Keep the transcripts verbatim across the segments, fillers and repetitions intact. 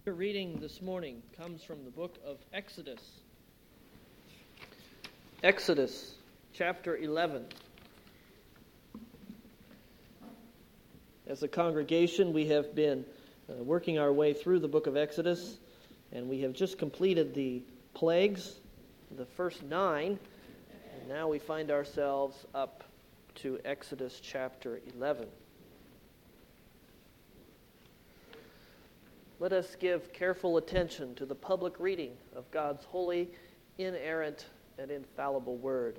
Our reading this morning comes from the book of Exodus. Exodus chapter eleven. As a congregation, we have been uh, working our way through the book of Exodus, and we have just completed the plagues, the first nine, and now we find ourselves up to Exodus chapter eleven. Let us give careful attention to the public reading of God's holy, inerrant, and infallible word.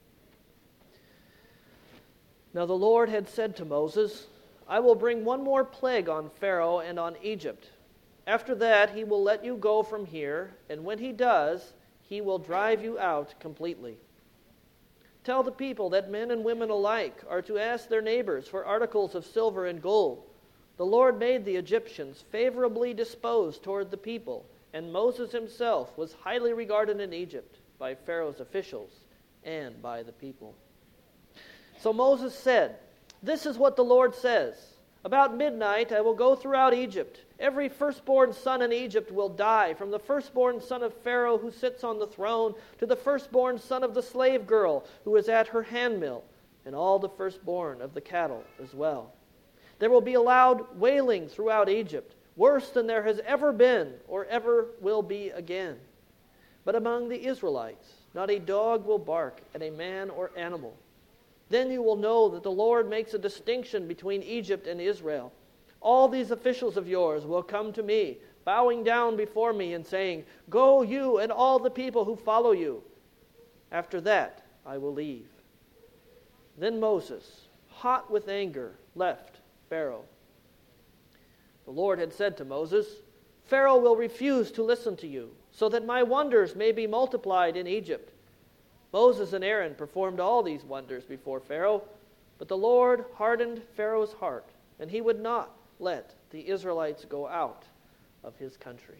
Now the Lord had said to Moses, I will bring one more plague on Pharaoh and on Egypt. After that he will let you go from here, and when he does, he will drive you out completely. Tell the people that men and women alike are to ask their neighbors for articles of silver and gold. The Lord made the Egyptians favorably disposed toward the people, and Moses himself was highly regarded in Egypt by Pharaoh's officials and by the people. So Moses said, This is what the Lord says. About midnight I will go throughout Egypt. Every firstborn son in Egypt will die, from the firstborn son of Pharaoh who sits on the throne to the firstborn son of the slave girl who is at her handmill, and all the firstborn of the cattle as well. There will be a loud wailing throughout Egypt, worse than there has ever been or ever will be again. But among the Israelites, not a dog will bark at a man or animal. Then you will know that the Lord makes a distinction between Egypt and Israel. All these officials of yours will come to me, bowing down before me and saying, Go you and all the people who follow you. After that I will leave. Then Moses, hot with anger, left Pharaoh. The Lord had said to Moses, Pharaoh will refuse to listen to you, so that my wonders may be multiplied in Egypt. Moses and Aaron performed all these wonders before Pharaoh, but the Lord hardened Pharaoh's heart, and he would not let the Israelites go out of his country.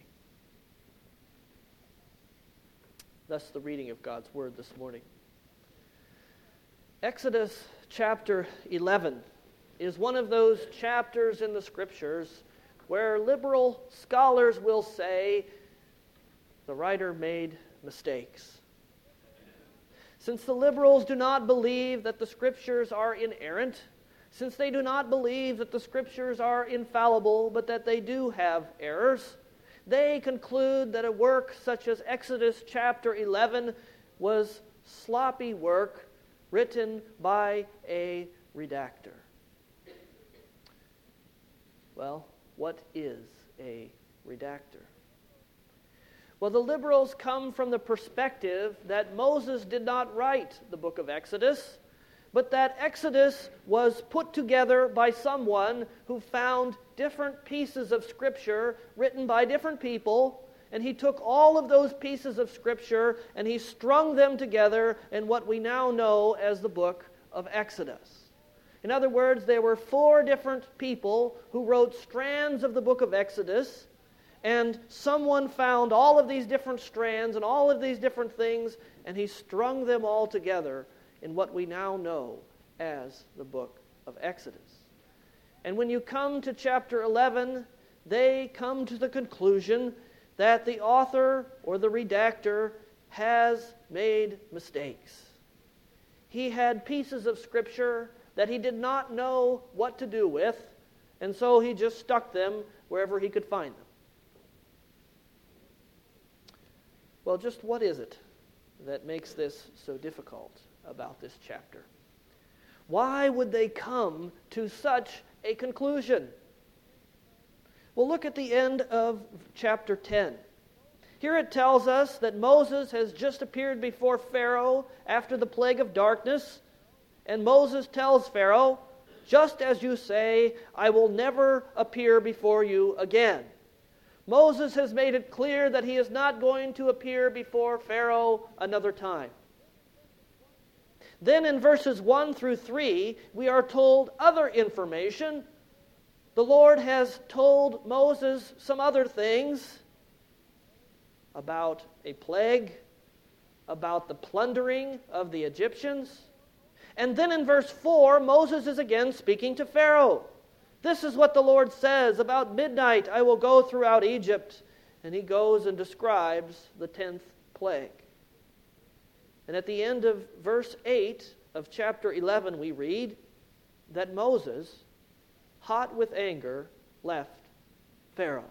Thus the reading of God's word this morning. Exodus chapter eleven is one of those chapters in the Scriptures where liberal scholars will say the writer made mistakes. Since the liberals do not believe that the Scriptures are inerrant, since they do not believe that the Scriptures are infallible, but that they do have errors, they conclude that a work such as Exodus chapter eleven was sloppy work written by a redactor. Well, what is a redactor? Well, the liberals come from the perspective that Moses did not write the book of Exodus, but that Exodus was put together by someone who found different pieces of Scripture written by different people, and he took all of those pieces of Scripture and he strung them together in what we now know as the book of Exodus. In other words, there were four different people who wrote strands of the book of Exodus, and someone found all of these different strands and all of these different things, and he strung them all together in what we now know as the book of Exodus. And when you come to chapter eleven, they come to the conclusion that the author or the redactor has made mistakes. He had pieces of Scripture that he did not know what to do with, and so he just stuck them wherever he could find them. Well, just what is it that makes this so difficult about this chapter? Why would they come to such a conclusion? Well, look at the end of chapter ten. Here it tells us that Moses has just appeared before Pharaoh after the plague of darkness, and Moses tells Pharaoh, just as you say, I will never appear before you again. Moses has made it clear that he is not going to appear before Pharaoh another time. Then in verses one through three, we are told other information. The Lord has told Moses some other things about a plague, about the plundering of the Egyptians. And then in verse four, Moses is again speaking to Pharaoh. This is what the Lord says, about midnight I will go throughout Egypt. And he goes and describes the tenth plague. And at the end of verse eight of chapter eleven, we read that Moses, hot with anger, left Pharaoh.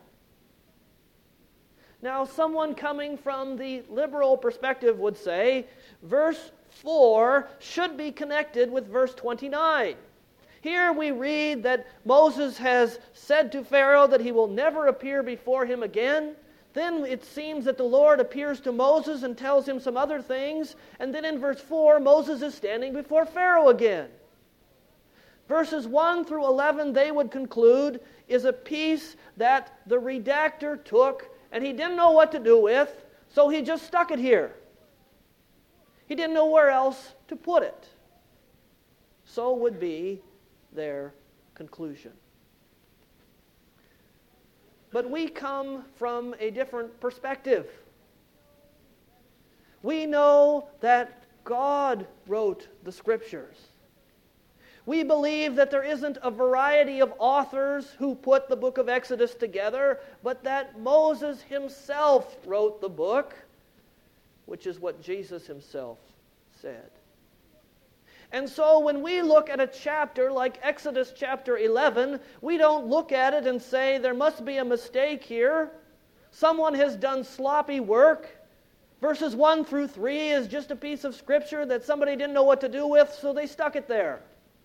Now, someone coming from the liberal perspective would say, verse four should be connected with verse twenty-nine. Here we read that Moses has said to Pharaoh that he will never appear before him again. Then it seems that the Lord appears to Moses and tells him some other things. And then in verse four, Moses is standing before Pharaoh again. Verses one through eleven, they would conclude, is a piece that the redactor took and he didn't know what to do with, so he just stuck it here. He didn't know where else to put it. So would be their conclusion. But we come from a different perspective. We know that God wrote the Scriptures. We believe that there isn't a variety of authors who put the book of Exodus together, but that Moses himself wrote the book, which is what Jesus himself said. And so when we look at a chapter like Exodus chapter eleven, we don't look at it and say, there must be a mistake here. Someone has done sloppy work. Verses one through three is just a piece of Scripture that somebody didn't know what to do with, so they stuck it there.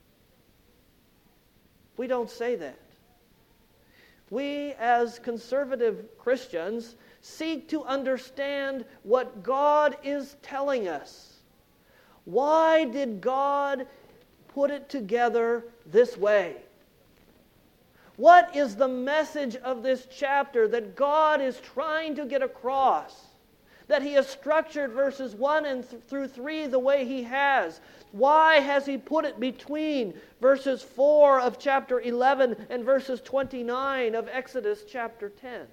We don't say that. We, as conservative Christians, seek to understand what God is telling us. Why did God put it together this way? What is the message of this chapter that God is trying to get across? That He has structured verses one and th- through three the way He has. Why has He put it between verses four of chapter eleven and verses twenty-nine of Exodus chapter ten?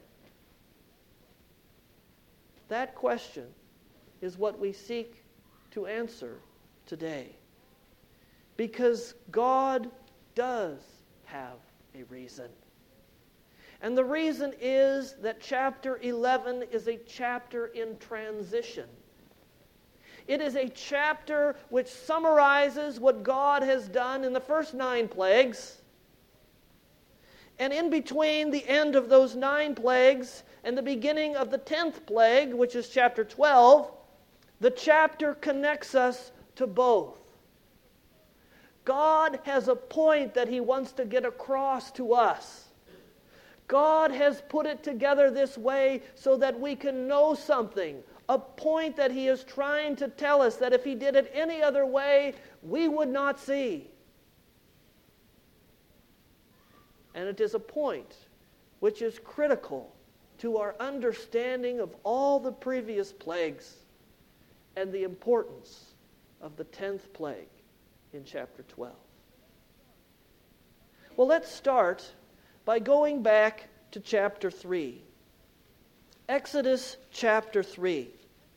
That question is what we seek to answer today. Because God does have a reason. And the reason is that chapter eleven is a chapter in transition. It is a chapter which summarizes what God has done in the first nine plagues. And in between the end of those nine plagues and the beginning of the tenth plague, which is chapter twelve, the chapter connects us to both. God has a point that He wants to get across to us. God has put it together this way so that we can know something, a point that He is trying to tell us that if He did it any other way, we would not see. And it is a point which is critical to our understanding of all the previous plagues and the importance of the tenth plague in chapter twelve. Well, let's start by going back to chapter three. Exodus chapter three.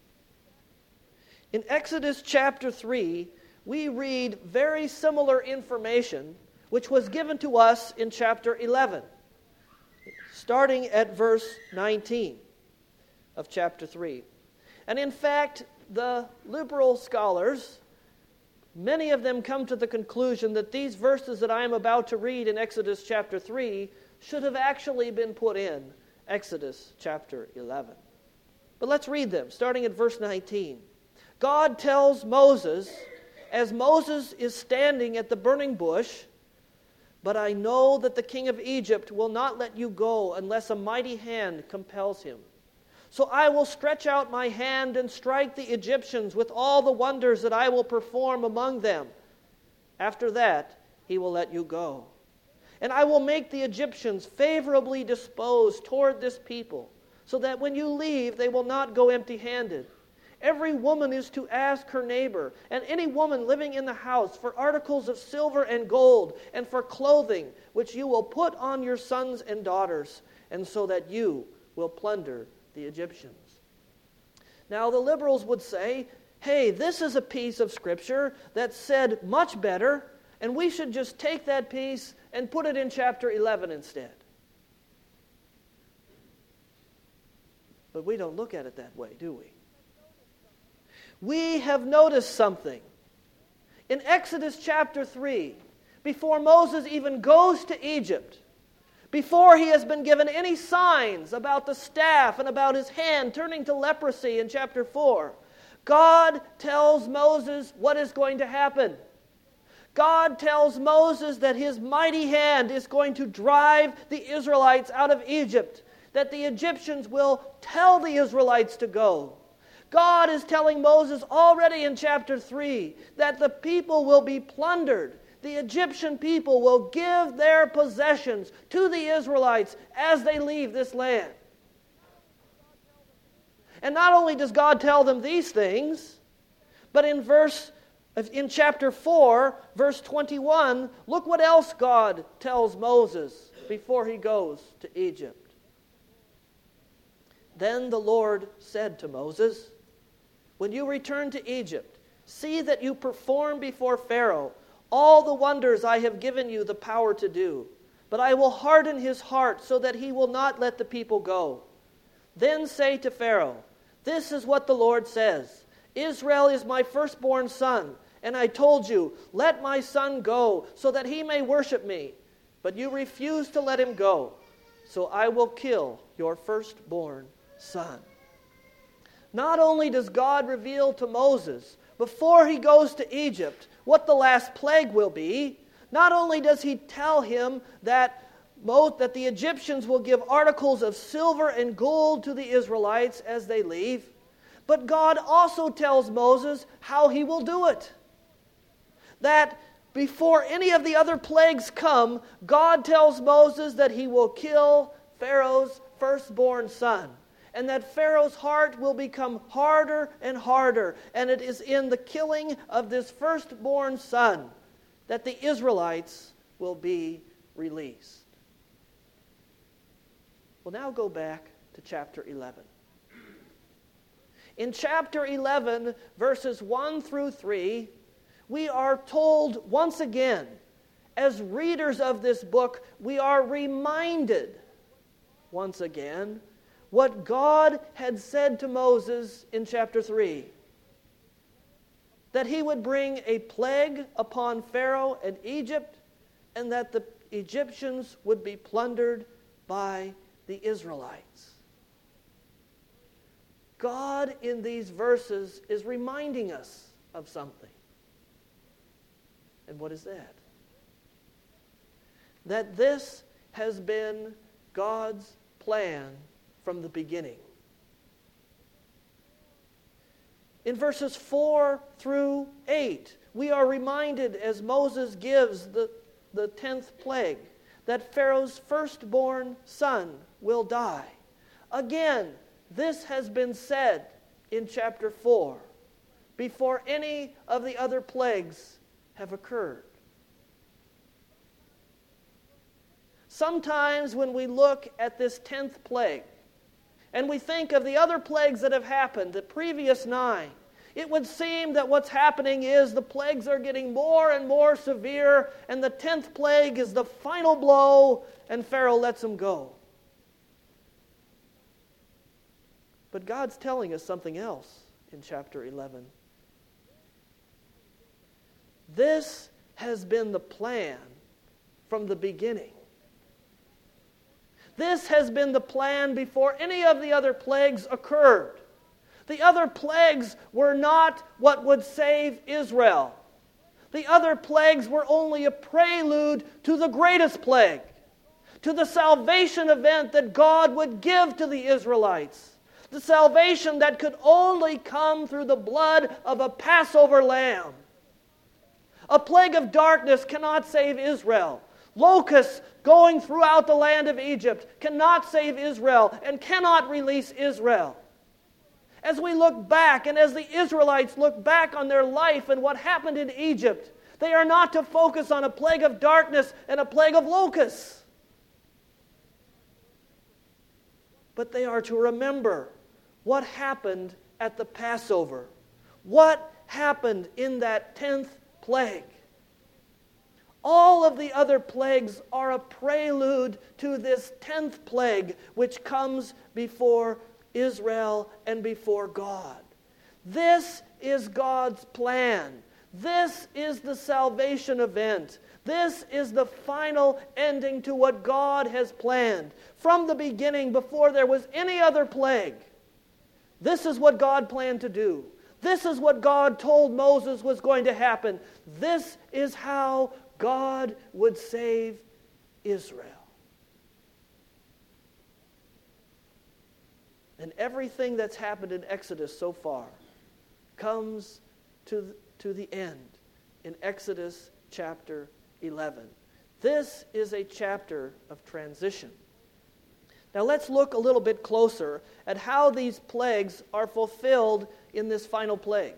In Exodus chapter three, we read very similar information which was given to us in chapter eleven, starting at verse nineteen of chapter three. And in fact, the liberal scholars, many of them come to the conclusion that these verses that I am about to read in Exodus chapter three should have actually been put in Exodus chapter eleven. But let's read them, starting at verse nineteen. God tells Moses, as Moses is standing at the burning bush, "But I know that the king of Egypt will not let you go unless a mighty hand compels him. So I will stretch out my hand and strike the Egyptians with all the wonders that I will perform among them. After that, he will let you go. And I will make the Egyptians favorably disposed toward this people, so that when you leave, they will not go empty-handed. Every woman is to ask her neighbor, and any woman living in the house, for articles of silver and gold, and for clothing, which you will put on your sons and daughters, and so that you will plunder the Egyptians." Now the liberals would say, hey, this is a piece of Scripture that said much better, and we should just take that piece and put it in chapter eleven instead. But we don't look at it that way, do we? We have noticed something. In Exodus chapter three, before Moses even goes to Egypt, before he has been given any signs about the staff and about his hand turning to leprosy in chapter four, God tells Moses what is going to happen. God tells Moses that his mighty hand is going to drive the Israelites out of Egypt, that the Egyptians will tell the Israelites to go. God is telling Moses already in chapter three that the people will be plundered. The Egyptian people will give their possessions to the Israelites as they leave this land. And not only does God tell them these things, but in verse in chapter four, verse twenty-one, look what else God tells Moses before he goes to Egypt. Then the Lord said to Moses, "When you return to Egypt, see that you perform before Pharaoh all the wonders I have given you the power to do. But I will harden his heart so that he will not let the people go. Then say to Pharaoh, 'This is what the Lord says. Israel is my firstborn son, and I told you, let my son go so that he may worship me. But you refuse to let him go, so I will kill your firstborn son.'" Not only does God reveal to Moses, before he goes to Egypt, what the last plague will be, not only does he tell him that, that the Egyptians will give articles of silver and gold to the Israelites as they leave, but God also tells Moses how he will do it. That before any of the other plagues come, God tells Moses that he will kill Pharaoh's firstborn son, and that Pharaoh's heart will become harder and harder. And it is in the killing of this firstborn son that the Israelites will be released. We'll now go back to chapter eleven. In chapter eleven, verses one through three, we are told once again, as readers of this book, we are reminded once again what God had said to Moses in chapter three. That he would bring a plague upon Pharaoh and Egypt, and that the Egyptians would be plundered by the Israelites. God in these verses is reminding us of something. And what is that? That this has been God's plan from the beginning. In verses four through eight, we are reminded as Moses gives the, the tenth plague that Pharaoh's firstborn son will die. Again, this has been said in chapter four before any of the other plagues have occurred. Sometimes when we look at this tenth plague, and we think of the other plagues that have happened, the previous nine, it would seem that what's happening is the plagues are getting more and more severe, and the tenth plague is the final blow, and Pharaoh lets them go. But God's telling us something else in chapter eleven. This has been the plan from the beginning. This has been the plan before any of the other plagues occurred. The other plagues were not what would save Israel. The other plagues were only a prelude to the greatest plague, to the salvation event that God would give to the Israelites. The salvation that could only come through the blood of a Passover lamb. A plague of darkness cannot save Israel. Locusts going throughout the land of Egypt cannot save Israel and cannot release Israel. As we look back, and as the Israelites look back on their life and what happened in Egypt, they are not to focus on a plague of darkness and a plague of locusts. But they are to remember what happened at the Passover. What happened in that tenth plague? All of the other plagues are a prelude to this tenth plague, which comes before Israel and before God. This is God's plan. This is the salvation event. This is the final ending to what God has planned. From the beginning, before there was any other plague, this is what God planned to do. This is what God told Moses was going to happen. This is how God would save Israel. And everything that's happened in Exodus so far comes to, to the end in Exodus chapter eleven. This is a chapter of transition. Now let's look a little bit closer at how these plagues are fulfilled in this final plague.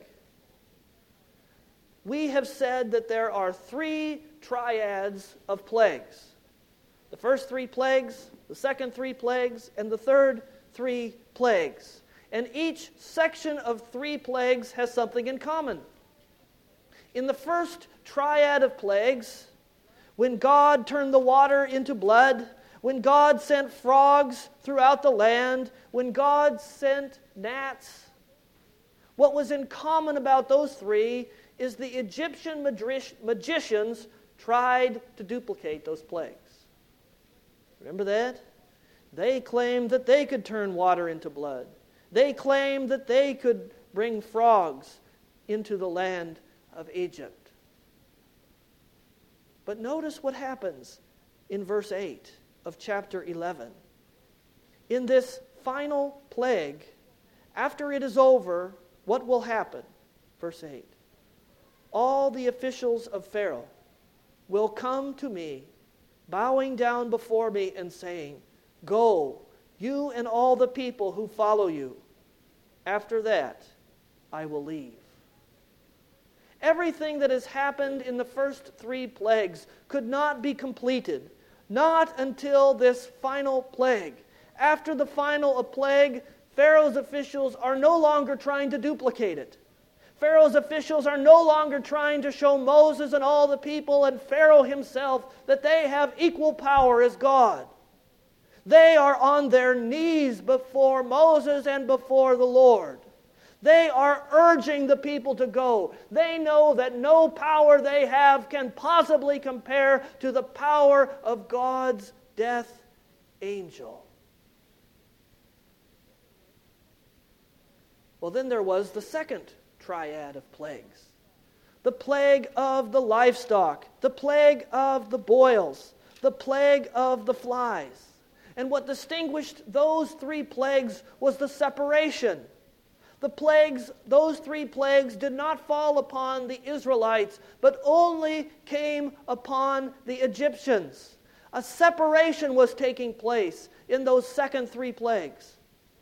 We have said that there are three triads of plagues. The first three plagues, the second three plagues, and the third three plagues. And each section of three plagues has something in common. In the first triad of plagues, when God turned the water into blood, when God sent frogs throughout the land, when God sent gnats, what was in common about those three is the Egyptian magicians magicians tried to duplicate those plagues. Remember that? They claimed that they could turn water into blood. They claimed that they could bring frogs into the land of Egypt. But notice what happens in verse eight of chapter eleven. In this final plague, after it is over, what will happen? Verse eight. All the officials of Pharaoh will come to me, bowing down before me and saying, "Go, you and all the people who follow you. After that, I will leave." Everything that has happened in the first three plagues could not be completed, not until this final plague. After the final plague, Pharaoh's officials are no longer trying to duplicate it. Pharaoh's officials are no longer trying to show Moses and all the people and Pharaoh himself that they have equal power as God. They are on their knees before Moses and before the Lord. They are urging the people to go. They know that no power they have can possibly compare to the power of God's death angel. Well, then there was the second triad of plagues. The plague of the livestock, the plague of the boils, the plague of the flies. And what distinguished those three plagues was the separation. The plagues, those three plagues did not fall upon the Israelites, but only came upon the Egyptians. A separation was taking place in those second three plagues.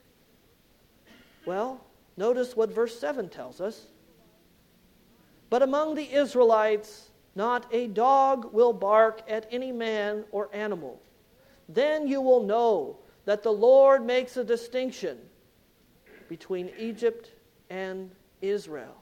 Well, notice what verse seven tells us. But among the Israelites, not a dog will bark at any man or animal. Then you will know that the Lord makes a distinction between Egypt and Israel.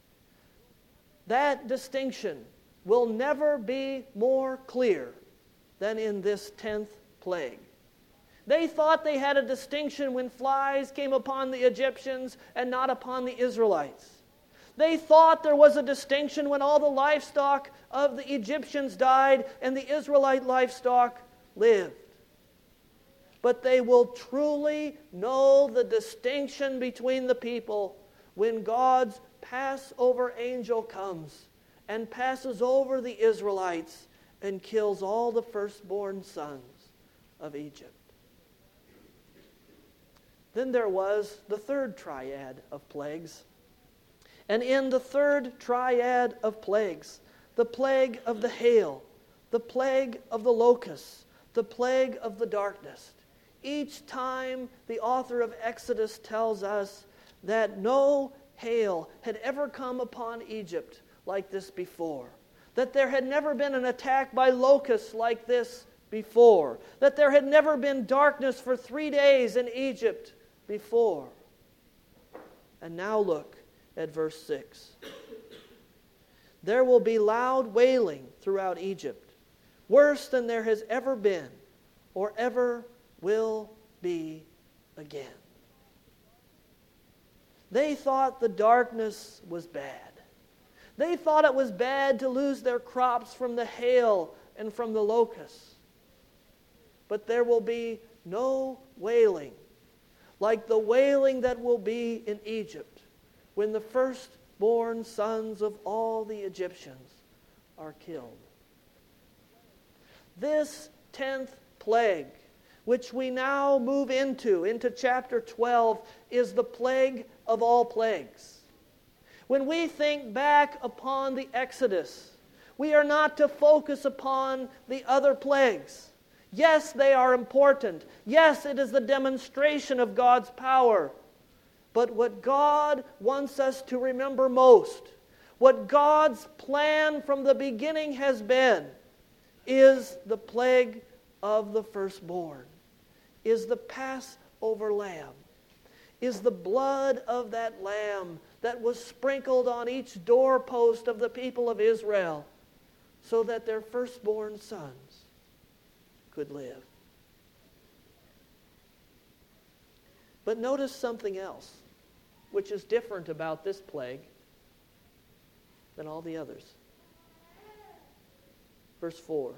That distinction will never be more clear than in this tenth plague. They thought they had a distinction when flies came upon the Egyptians and not upon the Israelites. They thought there was a distinction when all the livestock of the Egyptians died and the Israelite livestock lived. But they will truly know the distinction between the people when God's Passover angel comes and passes over the Israelites and kills all the firstborn sons of Egypt. Then there was the third triad of plagues. And in the third triad of plagues, the plague of the hail, the plague of the locusts, the plague of the darkness. Each time the author of Exodus tells us that no hail had ever come upon Egypt like this before. That there had never been an attack by locusts like this before. That there had never been darkness for three days in Egypt before. And now look at verse six. There will be loud wailing throughout Egypt, worse than there has ever been or ever will be again. They thought the darkness was bad. They thought it was bad to lose their crops from the hail and from the locusts. But there will be no wailing like the wailing that will be in Egypt when the firstborn sons of all the Egyptians are killed. This tenth plague, which we now move into, into chapter twelve, is the plague of all plagues. When we think back upon the Exodus, we are not to focus upon the other plagues. Yes, they are important. Yes, it is the demonstration of God's power. But what God wants us to remember most, what God's plan from the beginning has been, is the plague of the firstborn, is the Passover lamb, is the blood of that lamb that was sprinkled on each doorpost of the people of Israel so that their firstborn sons could live. But notice something else, which is different about this plague than all the others. Verse four.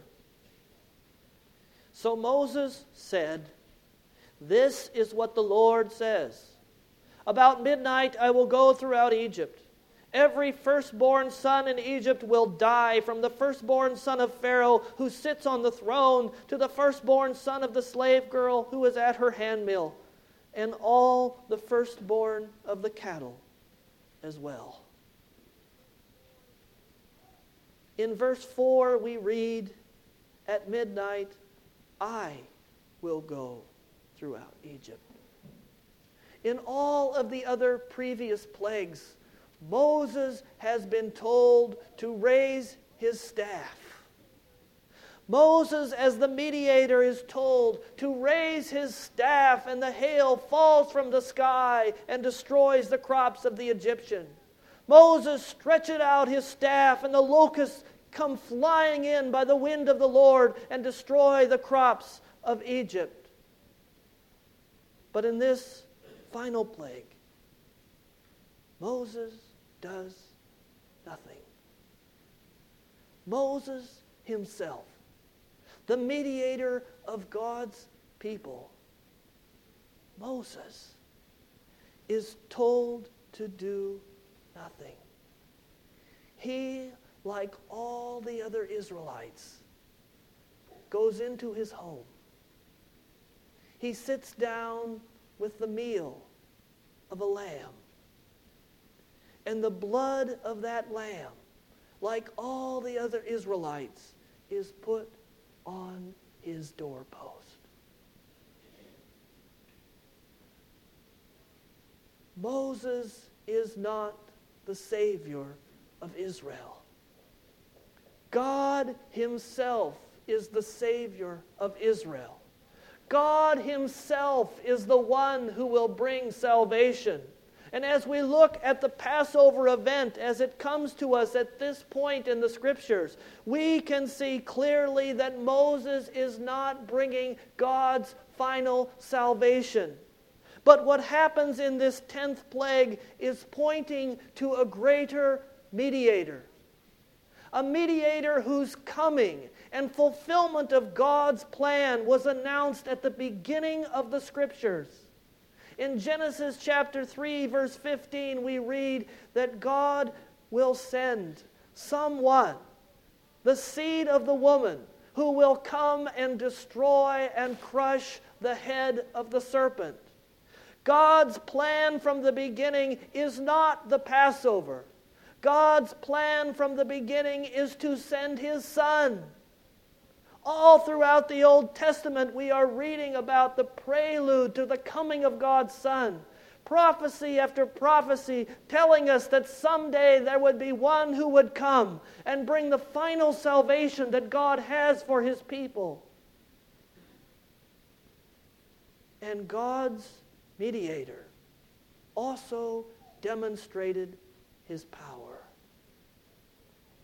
So Moses said, "This is what the Lord says. About midnight I will go throughout Egypt. Every firstborn son in Egypt will die, from the firstborn son of Pharaoh who sits on the throne to the firstborn son of the slave girl who is at her handmill, and all the firstborn of the cattle as well." In verse four we read, "At midnight I will go throughout Egypt." In all of the other previous plagues, Moses has been told to raise his staff. Moses, as the mediator, is told to raise his staff, and the hail falls from the sky and destroys the crops of the Egyptian. Moses stretches out his staff, and the locusts come flying in by the wind of the Lord and destroy the crops of Egypt. But in this final plague, Moses does nothing. Moses himself, the mediator of God's people, Moses is told to do nothing. He, like all the other Israelites, goes into his home. He sits down with the meal of a lamb. And the blood of that lamb, like all the other Israelites, is put on his doorpost. Moses is not the Savior of Israel. God himself is the Savior of Israel. God himself is the one who will bring salvation. And as we look at the Passover event, as it comes to us at this point in the Scriptures, we can see clearly that Moses is not bringing God's final salvation. But what happens in this tenth plague is pointing to a greater mediator. A mediator whose coming and fulfillment of God's plan was announced at the beginning of the Scriptures. In Genesis chapter three, verse fifteen, we read that God will send someone, the seed of the woman, who will come and destroy and crush the head of the serpent. God's plan from the beginning is not the Passover. God's plan from the beginning is to send His Son. All throughout the Old Testament, we are reading about the prelude to the coming of God's Son. Prophecy after prophecy telling us that someday there would be one who would come and bring the final salvation that God has for His people. And God's mediator also demonstrated His power.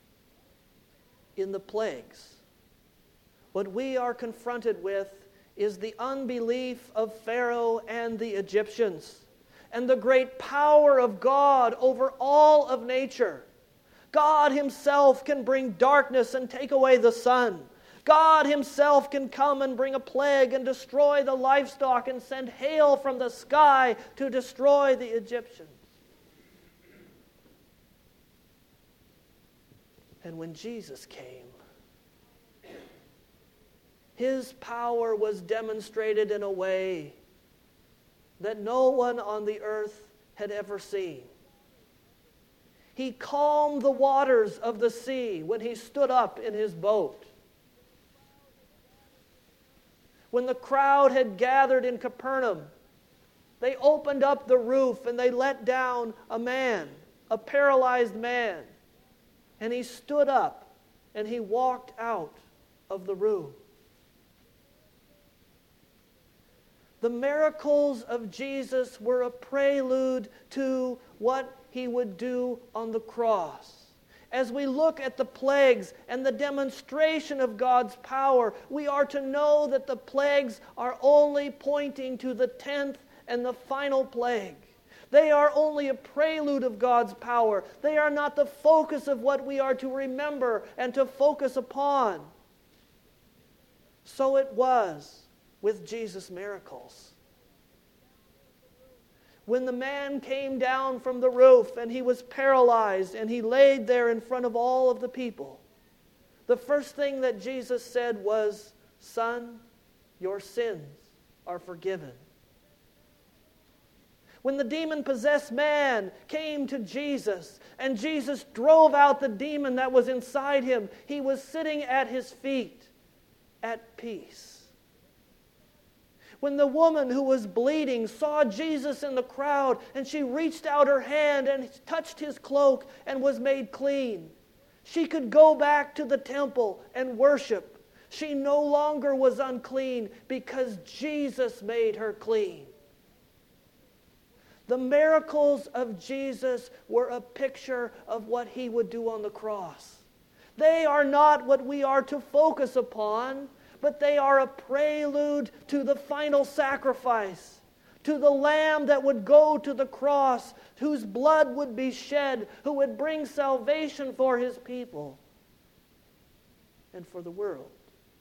in the plagues. What we are confronted with is the unbelief of Pharaoh and the Egyptians, and the great power of God over all of nature. God himself can bring darkness and take away the sun. God himself can come and bring a plague and destroy the livestock and send hail from the sky to destroy the Egyptians. And when Jesus came, his power was demonstrated in a way that no one on the earth had ever seen. He calmed the waters of the sea when he stood up in his boat. When the crowd had gathered in Capernaum, they opened up the roof and they let down a man, a paralyzed man. And he stood up and he walked out of the room. The miracles of Jesus were a prelude to what he would do on the cross. As we look at the plagues and the demonstration of God's power, we are to know that the plagues are only pointing to the tenth and the final plague. They are only a prelude of God's power. They are not the focus of what we are to remember and to focus upon. So it was with Jesus' miracles. When the man came down from the roof and he was paralyzed and he laid there in front of all of the people, the first thing that Jesus said was, "Son, your sins are forgiven." When the demon-possessed man came to Jesus and Jesus drove out the demon that was inside him, he was sitting at his feet at peace. When the woman who was bleeding saw Jesus in the crowd and she reached out her hand and touched his cloak and was made clean, she could go back to the temple and worship. She no longer was unclean because Jesus made her clean. The miracles of Jesus were a picture of what he would do on the cross. They are not what we are to focus upon, but they are a prelude to the final sacrifice, to the Lamb that would go to the cross, whose blood would be shed, who would bring salvation for his people and for the world.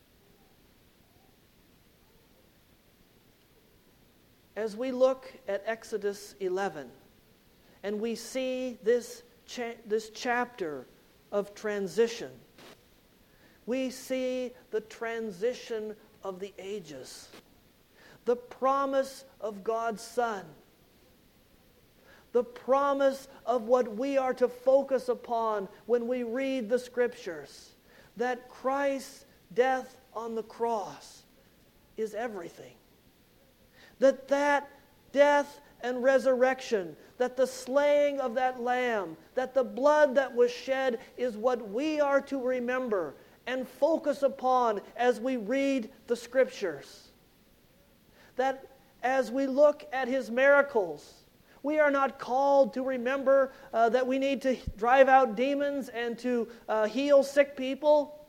As we look at Exodus eleven, and we see this, cha- this chapter of transition, we see the transition of the ages, the promise of God's Son, the promise of what we are to focus upon when we read the Scriptures, that Christ's death on the cross is everything. That that death and resurrection, that the slaying of that lamb, that the blood that was shed is what we are to remember and focus upon as we read the Scriptures. That as we look at his miracles, we are not called to remember uh, that we need to drive out demons and to uh, heal sick people.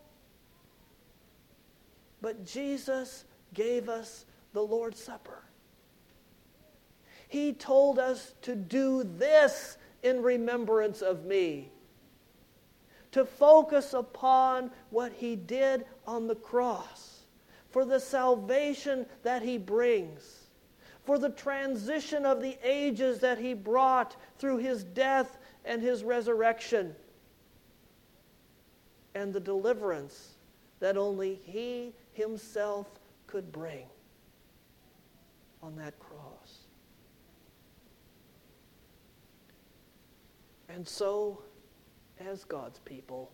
But Jesus gave us the Lord's Supper. He told us to do this in remembrance of me. To focus upon what he did on the cross, for the salvation that he brings, for the transition of the ages that he brought through his death and his resurrection, and the deliverance that only he himself could bring on that cross. And so, as God's people,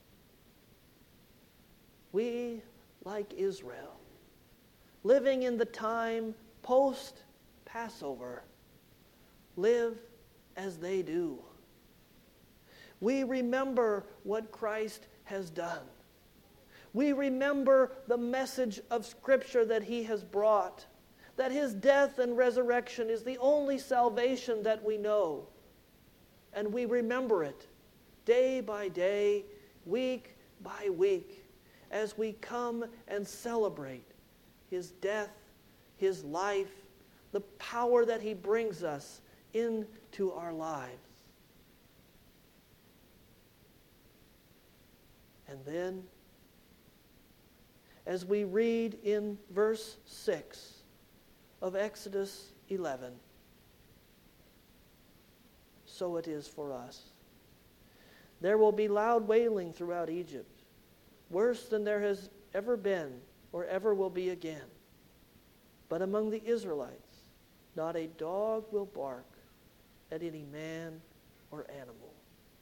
we, like Israel, living in the time post-Passover, live as they do. We remember what Christ has done. We remember the message of Scripture that he has brought, that his death and resurrection is the only salvation that we know. And we remember it day by day, week by week as we come and celebrate his death, his life, the power that he brings us into our lives. And then, as we read in verse six of Exodus eleven, so it is for us. There will be loud wailing throughout Egypt, worse than there has ever been or ever will be again. But among the Israelites, not a dog will bark at any man or animal.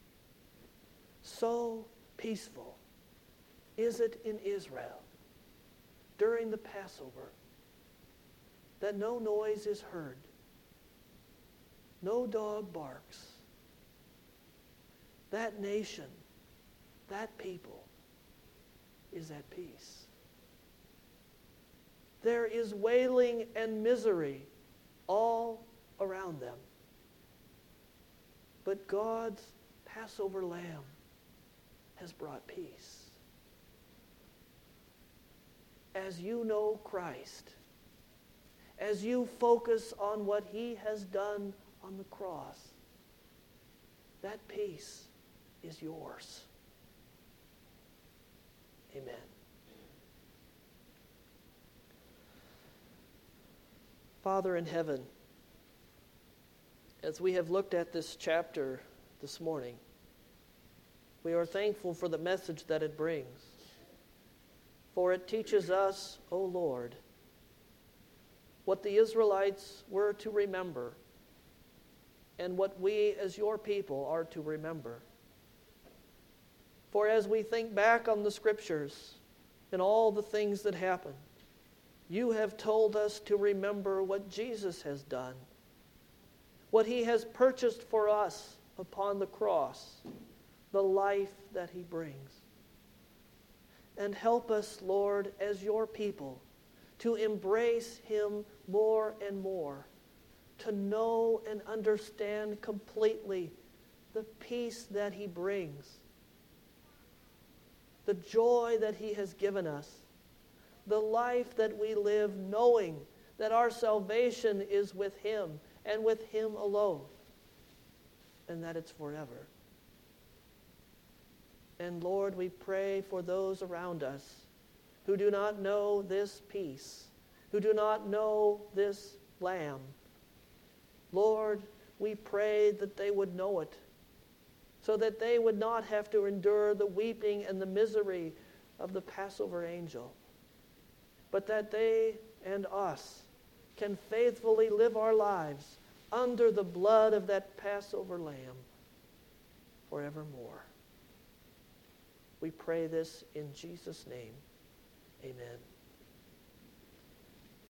So peaceful is it in Israel during the Passover that no noise is heard, no dog barks. That nation, that people is at peace. There is wailing and misery all around them. But God's Passover lamb has brought peace. As you know Christ, as you focus on what he has done on the cross, that peace is yours. Amen. Father in heaven, as we have looked at this chapter this morning, we are thankful for the message that it brings. For it teaches us, O Lord, what the Israelites were to remember and what we as your people are to remember. For as we think back on the Scriptures and all the things that happened, you have told us to remember what Jesus has done, what he has purchased for us upon the cross, the life that he brings. And help us, Lord, as your people, to embrace him more and more, to know and understand completely the peace that he brings, the joy that he has given us, the life that we live knowing that our salvation is with him and with him alone, and that it's forever. And Lord, we pray for those around us who do not know this peace, who do not know this Lamb. Lord, we pray that they would know it, so that they would not have to endure the weeping and the misery of the Passover angel, but that they and us can faithfully live our lives under the blood of that Passover Lamb forevermore. We pray this in Jesus' name. Amen.